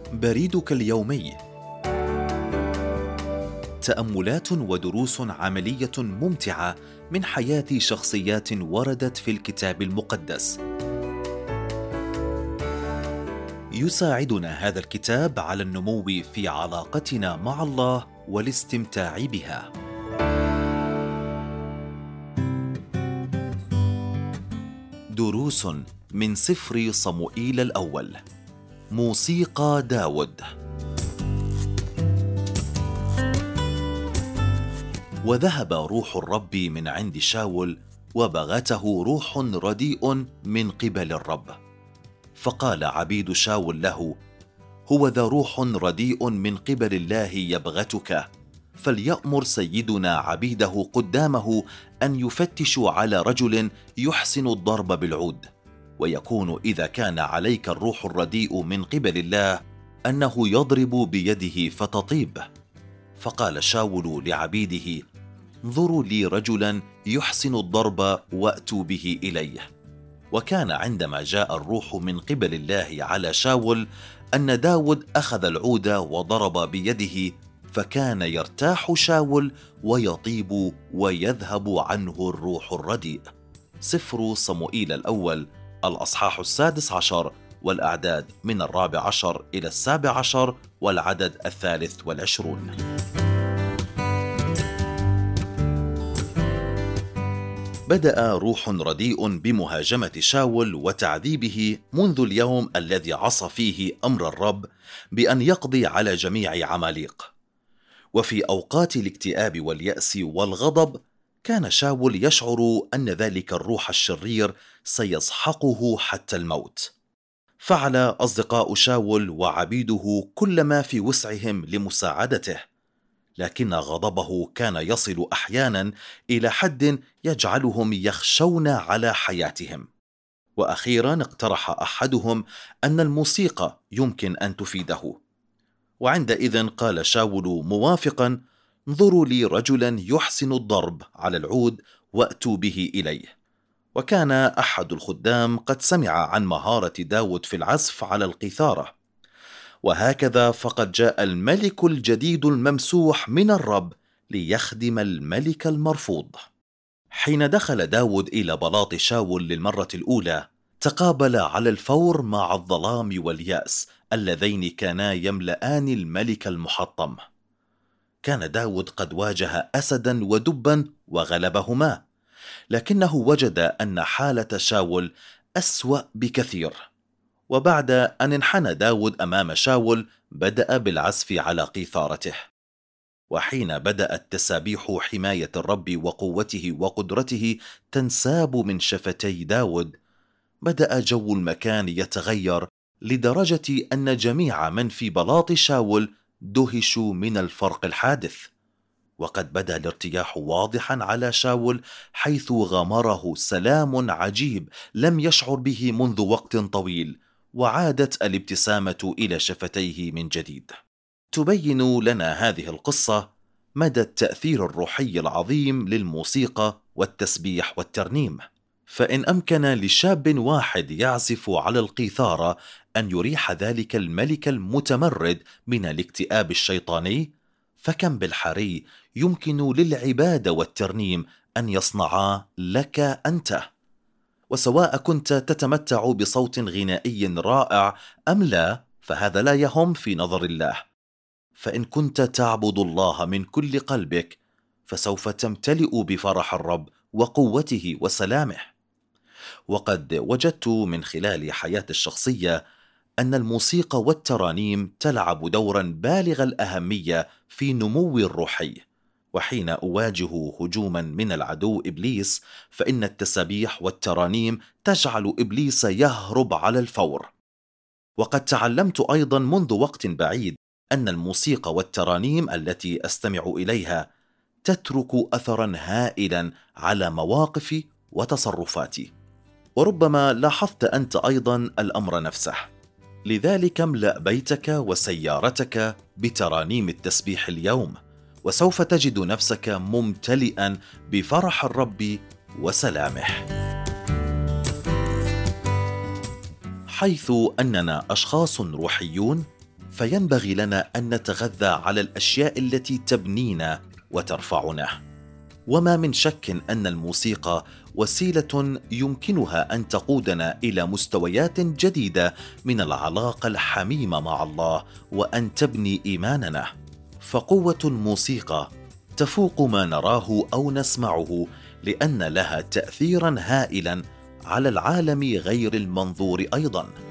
بريدك اليومي. تأملات ودروس عملية ممتعة من حياة شخصيات وردت في الكتاب المقدس. يساعدنا هذا الكتاب على النمو في علاقتنا مع الله والاستمتاع بها. دروس من سفر صموئيل الأول. موسيقى داود. وذهب روح الرب من عند شاول، وبغته روح رديء من قبل الرب. فقال عبيد شاول له: هو ذا روح رديء من قبل الله يبغتك، فليأمر سيدنا عبيده قدامه أن يفتشوا على رجل يحسن الضرب بالعود، ويكون إذا كان عليك الروح الرديء من قبل الله أنه يضرب بيده فتطيب. فقال شاول لعبيده: انظروا لي رجلا يحسن الضرب وأتوا به إليه. وكان عندما جاء الروح من قبل الله على شاول أن داود أخذ العود وضرب بيده، فكان يرتاح شاول ويطيب ويذهب عنه الروح الرديء. سفر صموئيل الأول الأصحاح 16 والأعداد من 14 إلى 17 والعدد 23. بدأ روح رديء بمهاجمة شاول وتعذيبه منذ اليوم الذي عصى فيه أمر الرب بأن يقضي على جميع عماليق. وفي أوقات الاكتئاب واليأس والغضب كان شاول يشعر أن ذلك الروح الشرير سيسحقه حتى الموت. فعل أصدقاء شاول وعبيده كل ما في وسعهم لمساعدته، لكن غضبه كان يصل أحيانا إلى حد يجعلهم يخشون على حياتهم. وأخيرا اقترح أحدهم أن الموسيقى يمكن أن تفيده، وعندئذ قال شاول موافقا: انظروا لي رجلا يحسن الضرب على العود وأتوا به إليه. وكان أحد الخدام قد سمع عن مهارة داود في العزف على القيثارة. وهكذا فقد جاء الملك الجديد الممسوح من الرب ليخدم الملك المرفوض. حين دخل داود إلى بلاط شاول للمرة الأولى، تقابل على الفور مع الظلام واليأس اللذين كانا يملآن الملك المحطم. كان داود قد واجه أسدا ودبا وغلبهما، لكنه وجد أن حالة شاول أسوأ بكثير. وبعد أن انحنى داود أمام شاول بدأ بالعزف على قيثارته. وحين بدأت تسابيح حماية الرب وقوته وقدرته تنساب من شفتي داود، بدأ جو المكان يتغير لدرجة أن جميع من في بلاط شاول دهشوا من الفرق الحادث. وقد بدأ الارتياح واضحا على شاول، حيث غمره سلام عجيب لم يشعر به منذ وقت طويل، وعادت الابتسامة إلى شفتيه من جديد. تبين لنا هذه القصة مدى التأثير الروحي العظيم للموسيقى والتسبيح والترنيم. فإن أمكن لشاب واحد يعزف على القيثارة أن يريح ذلك الملك المتمرد من الاكتئاب الشيطاني، فكم بالحري يمكن للعبادة والترنيم أن يصنعا لك أنت. وسواء كنت تتمتع بصوت غنائي رائع أم لا، فهذا لا يهم في نظر الله. فإن كنت تعبد الله من كل قلبك، فسوف تمتلئ بفرح الرب وقوته وسلامه. وقد وجدت من خلال حياتي الشخصية أن الموسيقى والترانيم تلعب دورا بالغ الأهمية في نموي الروحي. وحين أواجه هجوما من العدو إبليس، فإن التسابيح والترانيم تجعل إبليس يهرب على الفور. وقد تعلمت أيضا منذ وقت بعيد أن الموسيقى والترانيم التي أستمع إليها تترك أثرا هائلا على مواقفي وتصرفاتي. وربما لاحظت أنت أيضا الأمر نفسه. لذلك املأ بيتك وسيارتك بترانيم التسبيح اليوم، وسوف تجد نفسك ممتلئا بفرح الرب وسلامه. حيث أننا أشخاص روحيون، فينبغي لنا أن نتغذى على الأشياء التي تبنينا وترفعنا. وما من شك أن الموسيقى وسيلة يمكنها أن تقودنا إلى مستويات جديدة من العلاقة الحميمة مع الله، وأن تبني إيماننا. فقوة الموسيقى تفوق ما نراه أو نسمعه، لأن لها تأثيرا هائلا على العالم غير المنظور أيضا.